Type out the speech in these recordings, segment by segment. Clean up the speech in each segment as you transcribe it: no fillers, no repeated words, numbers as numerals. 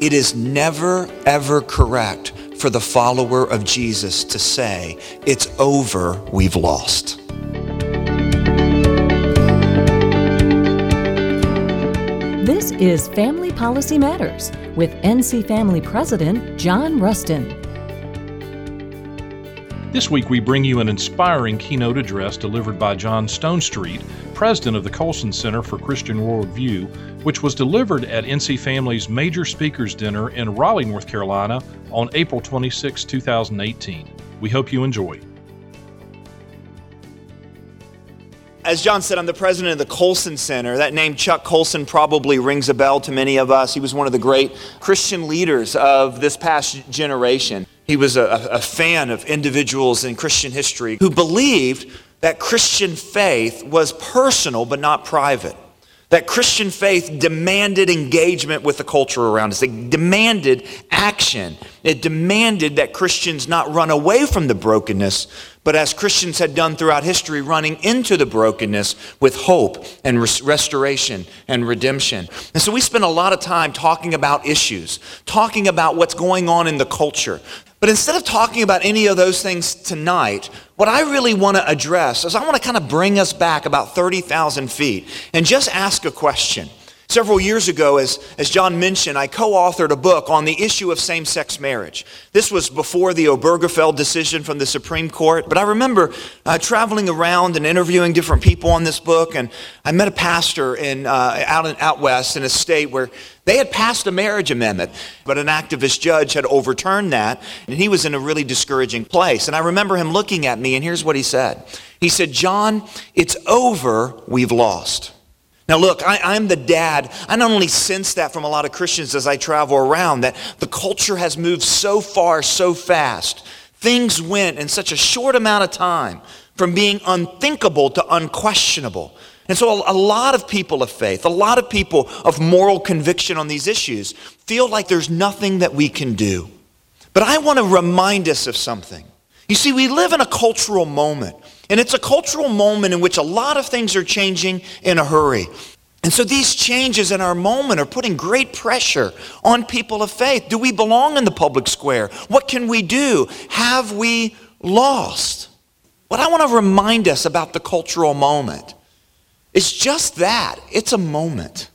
It is never, ever correct for the follower of Jesus to say, it's over, we've lost. This is Family Policy Matters with NC Family President John Rustin. This week we bring you an inspiring keynote address delivered by John Stonestreet, president of the Colson Center for Christian Worldview, which was delivered at NC Family's Major Speakers Dinner in Raleigh, North Carolina on April 26, 2018. We hope you enjoy. As John said, I'm the president of the Colson Center. That name, Chuck Colson, probably rings a bell to many of us. He was one of the great Christian leaders of this past generation. He was a fan of individuals in Christian history who believed that Christian faith was personal but not private. That Christian faith demanded engagement with the culture around us. It demanded action. It demanded that Christians not run away from the brokenness, but as Christians had done throughout history, running into the brokenness with hope and restoration and redemption. And so we spend a lot of time talking about issues, talking about what's going on in the culture. But instead of talking about any of those things tonight, what I really want to address is I want to kind of bring us back about 30,000 feet and just ask a question. Several years ago, as John mentioned, I co-authored a book on the issue of same-sex marriage. This was before the Obergefell decision from the Supreme Court, but I remember traveling around and interviewing different people on this book, and I met a pastor out west in a state where they had passed a marriage amendment, but an activist judge had overturned that, and he was in a really discouraging place. And I remember him looking at me, and here's what he said. He said, "John, it's over, we've lost." Now look, I'm the dad. I not only sense that from a lot of Christians as I travel around, that the culture has moved so far, so fast. Things went in such a short amount of time from being unthinkable to unquestionable. And so a lot of people of faith, a lot of people of moral conviction on these issues feel like there's nothing that we can do. But I want to remind us of something. You see, we live in a cultural moment. And it's a cultural moment in which a lot of things are changing in a hurry. And so these changes in our moment are putting great pressure on people of faith. Do we belong in the public square? What can we do? Have we lost? What I want to remind us about the cultural moment is just that. It's a moment.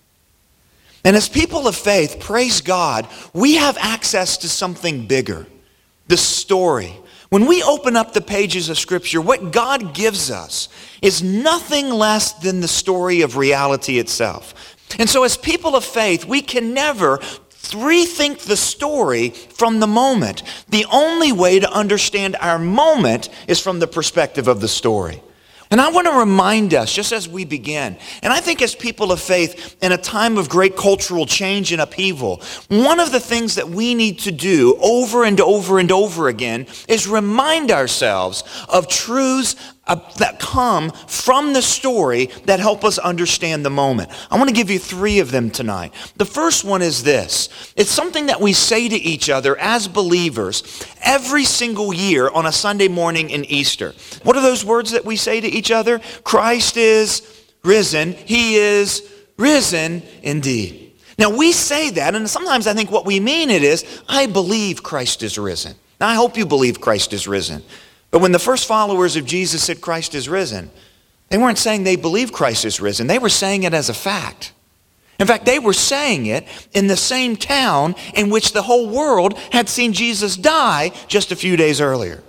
And as people of faith, praise God, we have access to something bigger. The story. When we open up the pages of Scripture, what God gives us is nothing less than the story of reality itself. And so as people of faith, we can never rethink the story from the moment. The only way to understand our moment is from the perspective of the story. And I want to remind us, just as we begin, and I think as people of faith in a time of great cultural change and upheaval, one of the things that we need to do over and over and over again is remind ourselves of truths that come from the story that help us understand the moment. I want to give you 3 of them tonight. The first one is this. It's something that we say to each other as believers every single year on a Sunday morning in Easter. What are those words that we say to each other? Christ is risen. He is risen indeed. Now we say that, and sometimes I think what we mean it is, I believe Christ is risen. Now I hope you believe Christ is risen. But when the first followers of Jesus said Christ is risen, they weren't saying they believe Christ is risen. They were saying it as a fact. In fact, they were saying it in the same town in which the whole world had seen Jesus die just a few days earlier.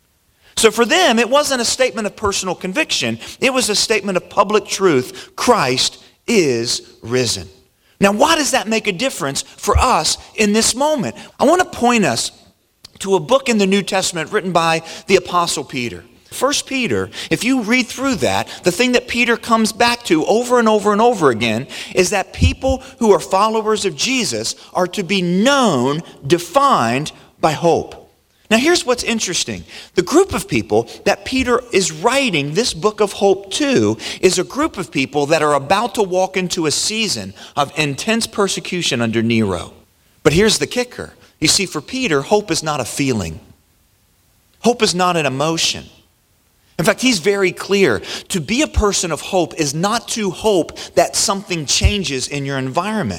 So for them, it wasn't a statement of personal conviction. It was a statement of public truth. Christ is risen. Now, why does that make a difference for us in this moment? I want to point us to a book in the New Testament written by the Apostle Peter. 1 Peter, if you read through that, the thing that Peter comes back to over and over and over again is that people who are followers of Jesus are to be known, defined by hope. Now here's what's interesting. The group of people that Peter is writing this book of hope to is a group of people that are about to walk into a season of intense persecution under Nero. But here's the kicker. You see, for Peter, hope is not a feeling. Hope is not an emotion. In fact, he's very clear. To be a person of hope is not to hope that something changes in your environment.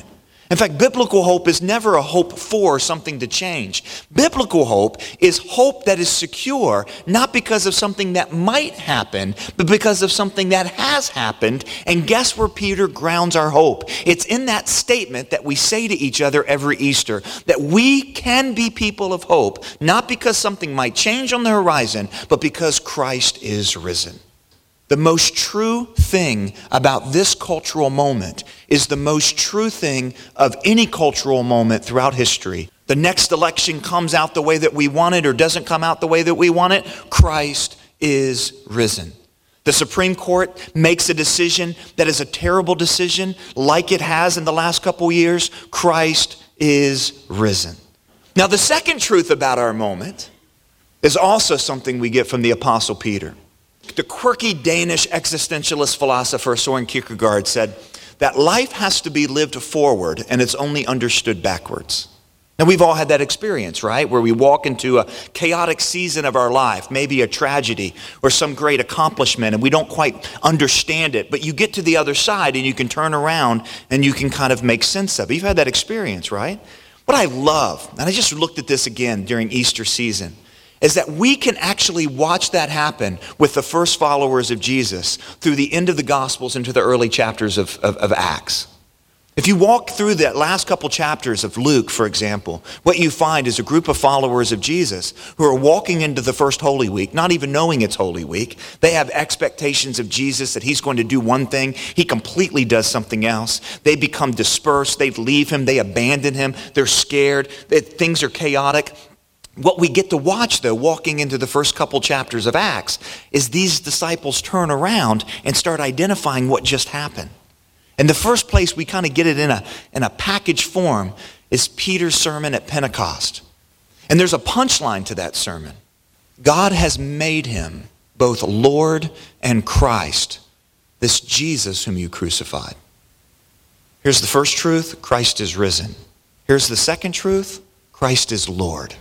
In fact, biblical hope is never a hope for something to change. Biblical hope is hope that is secure, not because of something that might happen, but because of something that has happened. And guess where Peter grounds our hope? It's in that statement that we say to each other every Easter, that we can be people of hope, not because something might change on the horizon, but because Christ is risen. The most true thing about this cultural moment is the most true thing of any cultural moment throughout history. The next election comes out the way that we want it or doesn't come out the way that we want it. Christ is risen. The Supreme Court makes a decision that is a terrible decision, like it has in the last couple years. Christ is risen. Now, the second truth about our moment is also something we get from the Apostle Peter. The quirky Danish existentialist philosopher Søren Kierkegaard said that life has to be lived forward and it's only understood backwards. Now, we've all had that experience, right? Where we walk into a chaotic season of our life, maybe a tragedy or some great accomplishment, and we don't quite understand it. But you get to the other side and you can turn around and you can kind of make sense of it. You've had that experience, right? What I love, and I just looked at this again during Easter season, is that we can actually watch that happen with the first followers of Jesus through the end of the Gospels into the early chapters of Acts. If you walk through that last couple chapters of Luke, for example, what you find is a group of followers of Jesus who are walking into the first Holy Week, not even knowing it's Holy Week. They have expectations of Jesus that he's going to do one thing. He completely does something else. They become dispersed. They leave him. They abandon him. They're scared. Things are chaotic. What we get to watch, though, walking into the first couple chapters of Acts, is these disciples turn around and start identifying what just happened. And the first place we kind of get it in a package form is Peter's sermon at Pentecost. And there's a punchline to that sermon. God has made him both Lord and Christ, this Jesus whom you crucified. Here's the first truth, Christ is risen. Here's the second truth, Christ is Lord.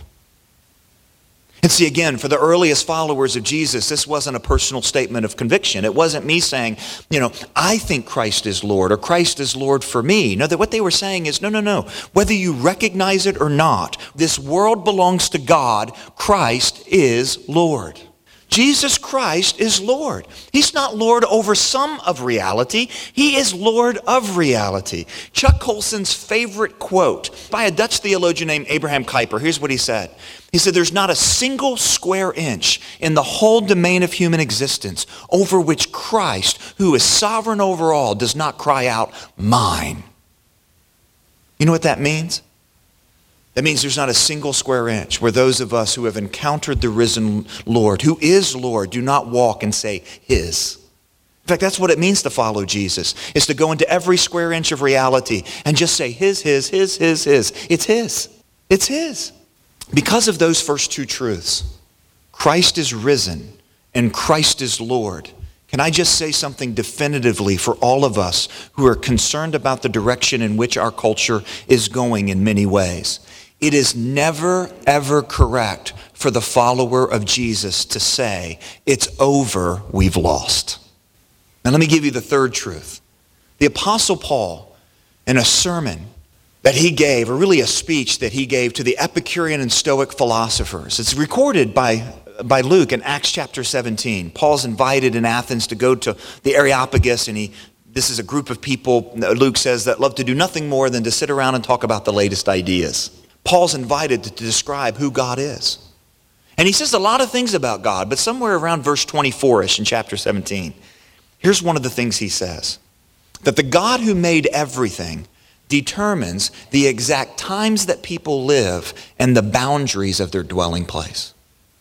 And see, again, for the earliest followers of Jesus, this wasn't a personal statement of conviction. It wasn't me saying, I think Christ is Lord or Christ is Lord for me. No, that what they were saying is, no. Whether you recognize it or not, this world belongs to God. Christ is Lord. Jesus Christ is Lord. He's not Lord over some of reality. He is Lord of reality. Chuck Colson's favorite quote by a Dutch theologian named Abraham Kuyper. Here's what he said. He said, there's not a single square inch in the whole domain of human existence over which Christ, who is sovereign over all, does not cry out, mine. You know what that means? That means there's not a single square inch where those of us who have encountered the risen Lord, who is Lord, do not walk and say his. In fact, that's what it means to follow Jesus, is to go into every square inch of reality and just say his. It's his. It's his. Because of those first two truths, Christ is risen and Christ is Lord. Can I just say something definitively for all of us who are concerned about the direction in which our culture is going in many ways? It is never, ever correct for the follower of Jesus to say, it's over, we've lost. Now let me give you the third truth. The Apostle Paul, in a sermon that he gave, or really a speech that he gave to the Epicurean and Stoic philosophers. It's recorded by Luke in Acts chapter 17. Paul's invited in Athens to go to the Areopagus, and this is a group of people, Luke says, that love to do nothing more than to sit around and talk about the latest ideas. Paul's invited to describe who God is. And he says a lot of things about God, but somewhere around verse 24-ish in chapter 17, here's one of the things he says. That the God who made everything determines the exact times that people live and the boundaries of their dwelling place.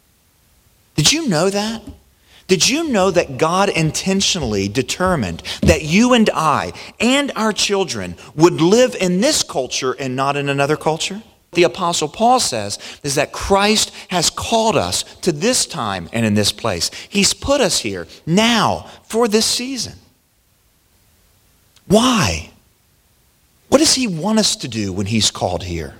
Did you know that? Did you know that God intentionally determined that you and I and our children would live in this culture and not in another culture? The Apostle Paul says is that Christ has called us to this time and in this place. He's put us here now for this season. Why? What does he want us to do when he's called here?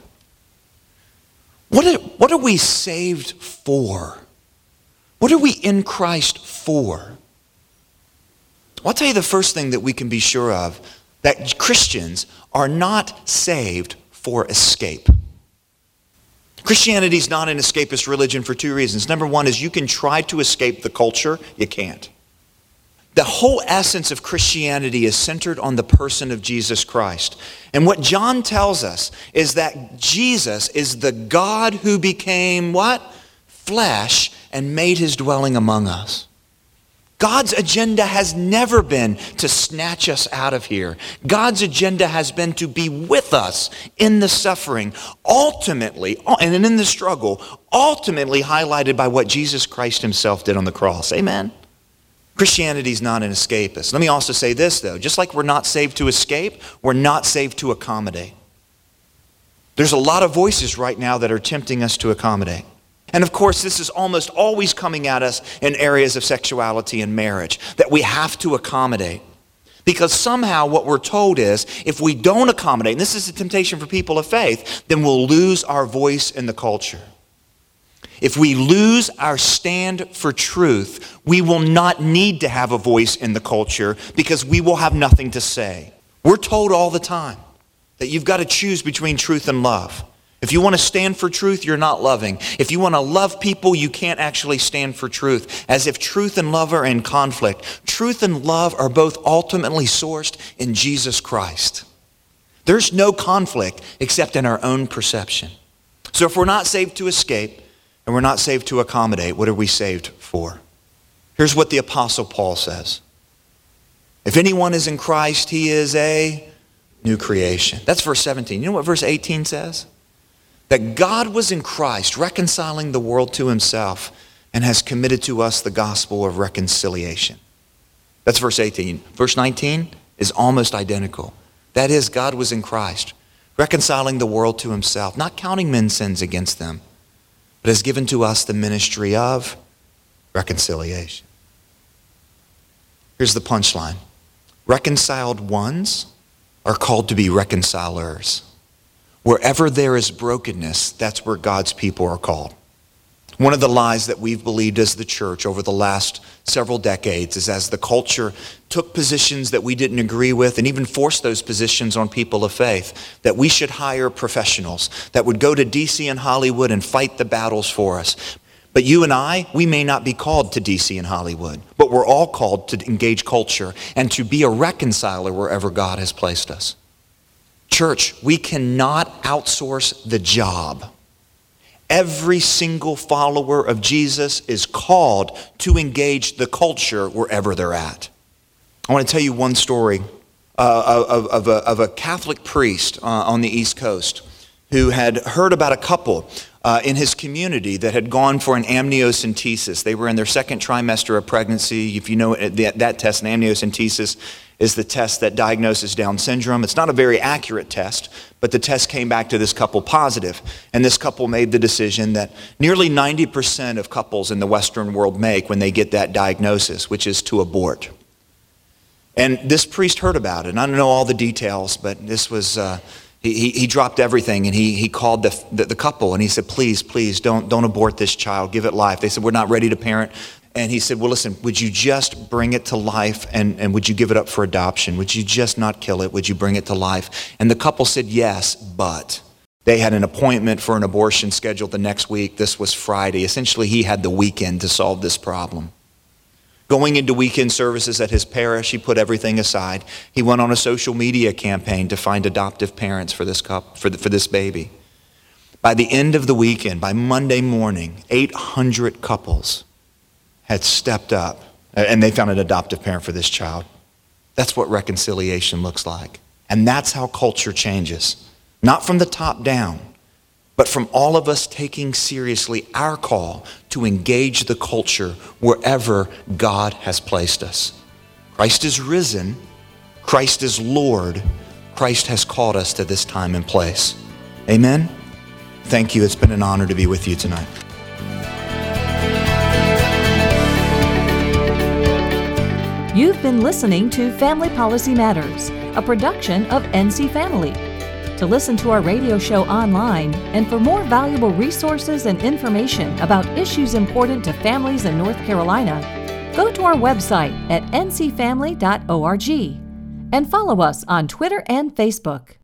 What are we saved for? What are we in Christ for? Well, I'll tell you the first thing that we can be sure of, that Christians are not saved for escape. Christianity is not an escapist religion for two reasons. Number one is you can try to escape the culture. You can't. The whole essence of Christianity is centered on the person of Jesus Christ. And what John tells us is that Jesus is the God who became what? Flesh and made his dwelling among us. God's agenda has never been to snatch us out of here. God's agenda has been to be with us in the suffering, ultimately, and in the struggle, ultimately highlighted by what Jesus Christ himself did on the cross. Amen? Christianity is not an escapist. Let me also say this, though. Just like we're not saved to escape, we're not saved to accommodate. There's a lot of voices right now that are tempting us to accommodate. And of course, this is almost always coming at us in areas of sexuality and marriage, that we have to accommodate. Because somehow what we're told is, if we don't accommodate, and this is a temptation for people of faith, then we'll lose our voice in the culture. If we lose our stand for truth, we will not need to have a voice in the culture because we will have nothing to say. We're told all the time that you've got to choose between truth and love. If you want to stand for truth, you're not loving. If you want to love people, you can't actually stand for truth, as if truth and love are in conflict. Truth and love are both ultimately sourced in Jesus Christ. There's no conflict except in our own perception. So if we're not saved to escape and we're not saved to accommodate, what are we saved for? Here's what the Apostle Paul says. If anyone is in Christ, he is a new creation. That's verse 17. You know what verse 18 says? That God was in Christ reconciling the world to himself and has committed to us the gospel of reconciliation. That's verse 18. Verse 19 is almost identical. That is, God was in Christ reconciling the world to himself, not counting men's sins against them, but has given to us the ministry of reconciliation. Here's the punchline. Reconciled ones are called to be reconcilers. Wherever there is brokenness, that's where God's people are called. One of the lies that we've believed as the church over the last several decades is as the culture took positions that we didn't agree with and even forced those positions on people of faith, that we should hire professionals that would go to DC and Hollywood and fight the battles for us. But you and I, we may not be called to DC and Hollywood, but we're all called to engage culture and to be a reconciler wherever God has placed us. Church, we cannot outsource the job. Every single follower of Jesus is called to engage the culture wherever they're at. I want to tell you one story of a Catholic priest on the East Coast who had heard about a couple in his community that had gone for an amniocentesis. They were in their second trimester of pregnancy. If you know that test, an amniocentesis is the test that diagnoses Down syndrome. It's not a very accurate test, but the test came back to this couple positive. And this couple made the decision that nearly 90% of couples in the Western world make when they get that diagnosis, which is to abort. And this priest heard about it. And I don't know all the details, but this was... He dropped everything and he called the couple and he said, please, don't abort this child, give it life. They said, we're not ready to parent. And he said, well, listen, would you just bring it to life and would you give it up for adoption? Would you just not kill it? Would you bring it to life? And the couple said, yes, but they had an appointment for an abortion scheduled the next week. This was Friday. Essentially, he had the weekend to solve this problem. Going into weekend services at his parish, he put everything aside. He went on a social media campaign to find adoptive parents for this couple, for this baby. By the end of the weekend, by Monday morning, 800 couples had stepped up and they found an adoptive parent for this child. That's what reconciliation looks like. And that's how culture changes. Not from the top down, but from all of us taking seriously our call to engage the culture wherever God has placed us. Christ is risen. Christ is Lord. Christ has called us to this time and place. Amen? Thank you. It's been an honor to be with you tonight. You've been listening to Family Policy Matters, a production of NC Family. To listen to our radio show online and for more valuable resources and information about issues important to families in North Carolina, go to our website at ncfamily.org and follow us on Twitter and Facebook.